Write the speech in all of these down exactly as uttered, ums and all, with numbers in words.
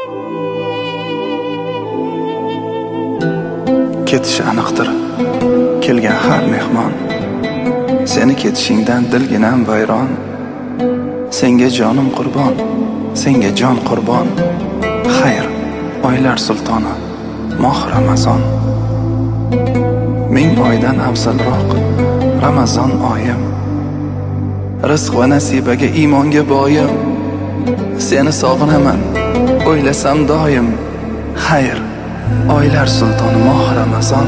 Ketish aniqdir, kelgan har mehmon. Seni ketishingdan dilginam vayron. Senga jonim qurbon, senga jon qurbon. Xayr, oylar sultoni, moh Ramazon. Ming oydan afzalroq Ramazon oyim. Rizq va nasibaga iymonga boyim. Seni sog'inaman, o'ylasam doim. Xayr, oylar sultoni moh Ramazon.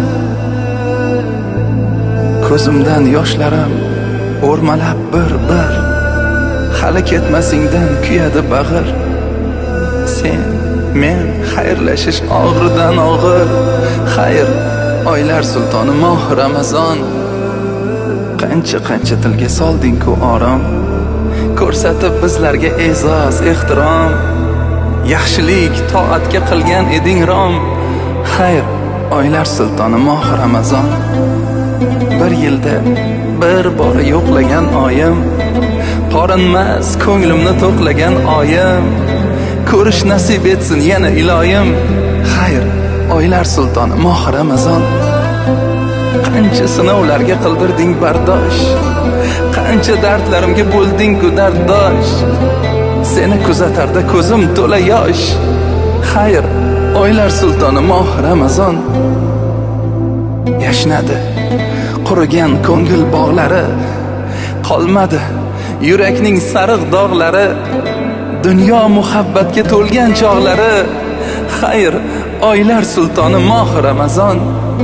Ko'zimdan yoshlarim o'rmalab bir-bir, hali ketmasingdan kuyadi bag'ir. Sen, men xayrlashish og'ridan og'ir. Xayr, oylar sultoni moh Ramazon. Qancha-qancha tilga solding-ku orom, ko'rsatib bizlarga e'zoz, ehtirom. Yaxshilik, toatga qilgan eding rom. Xayr, oylar sultoni moh Ramazon. Bir yilda bir bor yo'qlagan oyim, qorinmas ko'nglimni to'qlagan oyim. Ko'rish nasib etsin yana iloyim. Xayr, oylar sultoni moh Ramazon. Qancha sinovlarga qildirding bardosh, qancha dardlarimga bo'lding-ku darddosh. Seni kuzatarda ko'zim to'la yosh. Xayr, oylar sultoni moh Ramazon. Yashnadi qurigan ko'ngil bog'lari, qolmadi yurakning sariq dog'lari. Dunyo muhabbatga to'lgan chog'lari. Xayr, oylar sultoni moh Ramazon.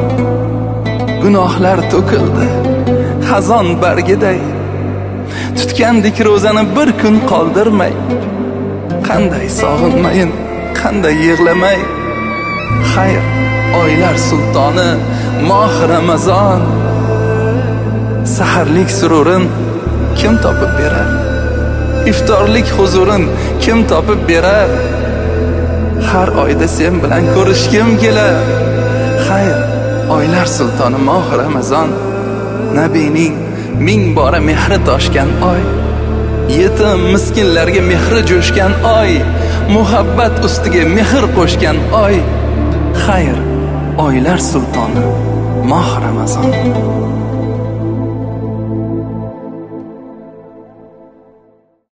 Gunohlar to'kildi xazon bargiday, tutgandik ro'zani bir kun qoldirmay. Qanday sog'inmayin, qanday yig'lamay. Xayr, oylar sultoni moh Ramazon. Saharlik sururin kim topib berar? Iftorlik huzurin kim topib berar? Har oyda sen bilan ko'rishkim kelar. Xayr, oylar sultoni moh Ramazon. Nabining ming bora mehri toshgan oy, yetim miskinlarga mehri jo'shgan oy, muhabbat ustiga mehr qo'shgan oy. Xayr, oylar sultoni moh Ramazon.